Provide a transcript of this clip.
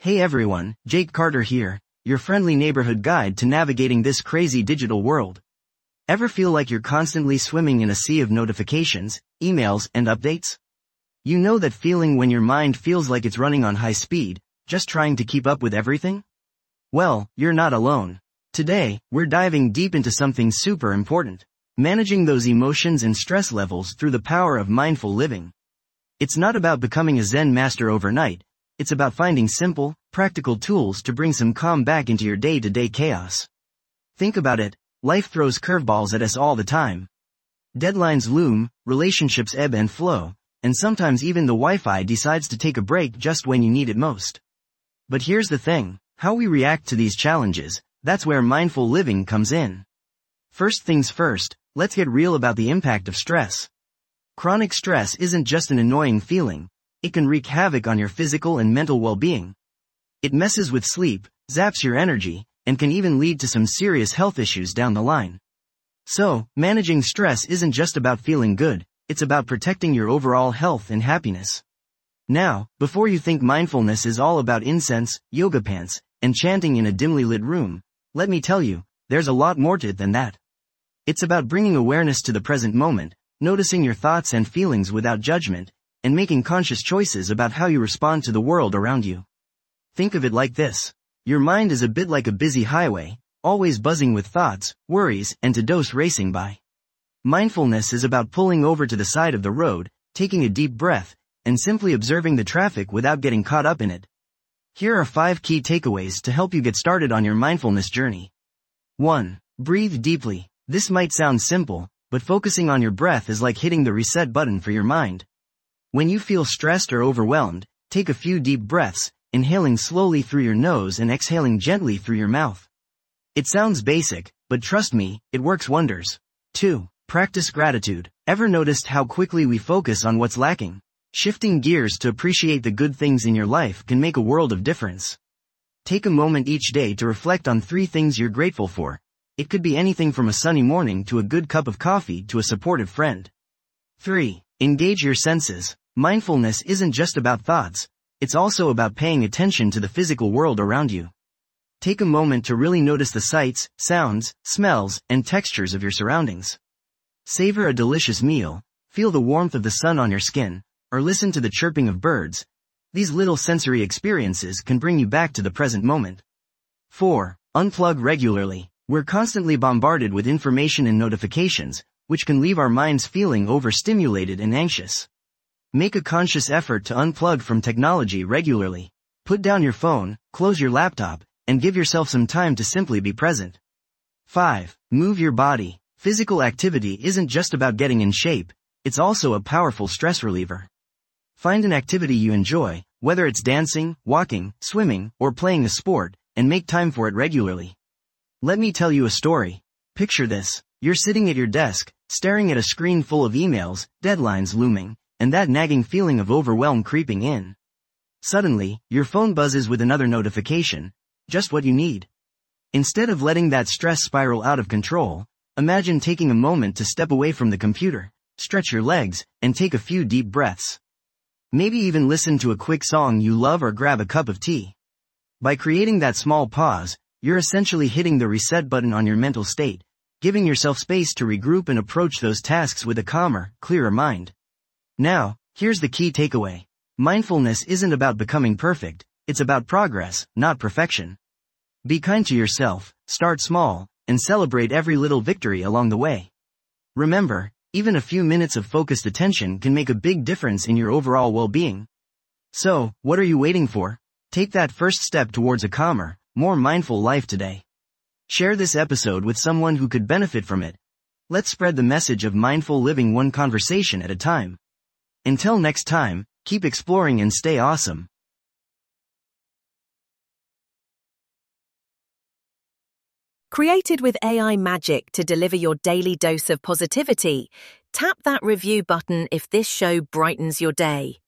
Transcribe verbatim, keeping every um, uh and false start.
Hey everyone, Jake Carter here, your friendly neighborhood guide to navigating this crazy digital world. Ever feel like you're constantly swimming in a sea of notifications, emails, and updates? You know that feeling when your mind feels like it's running on high speed, just trying to keep up with everything? Well, you're not alone. Today, we're diving deep into something super important: managing those emotions and stress levels through the power of mindful living. It's not about becoming a Zen master overnight. It's about finding simple, practical tools to bring some calm back into your day-to-day chaos. Think about it, life throws curveballs at us all the time. Deadlines loom, relationships ebb and flow, and sometimes even the Wi-Fi decides to take a break just when you need it most. But here's the thing, how we react to these challenges, that's where mindful living comes in. First things first, let's get real about the impact of stress. Chronic stress isn't just an annoying feeling. It can wreak havoc on your physical and mental well-being. It messes with sleep, zaps your energy, and can even lead to some serious health issues down the line. So, managing stress isn't just about feeling good, it's about protecting your overall health and happiness. Now, before you think mindfulness is all about incense, yoga pants, and chanting in a dimly lit room, let me tell you, there's a lot more to it than that. It's about bringing awareness to the present moment, noticing your thoughts and feelings without judgment, and making conscious choices about how you respond to the world around you. Think of it like this. Your mind is a bit like a busy highway, always buzzing with thoughts, worries, and to-dos racing by. Mindfulness is about pulling over to the side of the road, taking a deep breath, and simply observing the traffic without getting caught up in it. Here are five key takeaways to help you get started on your mindfulness journey. one. Breathe deeply. This might sound simple, but focusing on your breath is like hitting the reset button for your mind. When you feel stressed or overwhelmed, take a few deep breaths, inhaling slowly through your nose and exhaling gently through your mouth. It sounds basic, but trust me, it works wonders. two. Practice gratitude. Ever noticed how quickly we focus on what's lacking? Shifting gears to appreciate the good things in your life can make a world of difference. Take a moment each day to reflect on three things you're grateful for. It could be anything from a sunny morning to a good cup of coffee to a supportive friend. three. Engage your senses. Mindfulness isn't just about thoughts, it's also about paying attention to the physical world around you. Take a moment to really notice the sights, sounds, smells, and textures of your surroundings. Savor a delicious meal, feel the warmth of the sun on your skin, or listen to the chirping of birds. These little sensory experiences can bring you back to the present moment. four. Unplug regularly. We're constantly bombarded with information and notifications, which can leave our minds feeling overstimulated and anxious. Make a conscious effort to unplug from technology regularly. Put down your phone, close your laptop, and give yourself some time to simply be present. five. Move your body. Physical activity isn't just about getting in shape, it's also a powerful stress reliever. Find an activity you enjoy, whether it's dancing, walking, swimming, or playing a sport, and make time for it regularly. Let me tell you a story. Picture this. You're sitting at your desk, staring at a screen full of emails, deadlines looming, and that nagging feeling of overwhelm creeping in. Suddenly, your phone buzzes with another notification, just what you need. Instead of letting that stress spiral out of control, imagine taking a moment to step away from the computer, stretch your legs, and take a few deep breaths. Maybe even listen to a quick song you love or grab a cup of tea. By creating that small pause, you're essentially hitting the reset button on your mental state, giving yourself space to regroup and approach those tasks with a calmer, clearer mind. Now, here's the key takeaway. Mindfulness isn't about becoming perfect, it's about progress, not perfection. Be kind to yourself, start small, and celebrate every little victory along the way. Remember, even a few minutes of focused attention can make a big difference in your overall well-being. So, what are you waiting for? Take that first step towards a calmer, more mindful life today. Share this episode with someone who could benefit from it. Let's spread the message of mindful living one conversation at a time. Until next time, keep exploring and stay awesome. Created with A I magic to deliver your daily dose of positivity, tap that review button if this show brightens your day.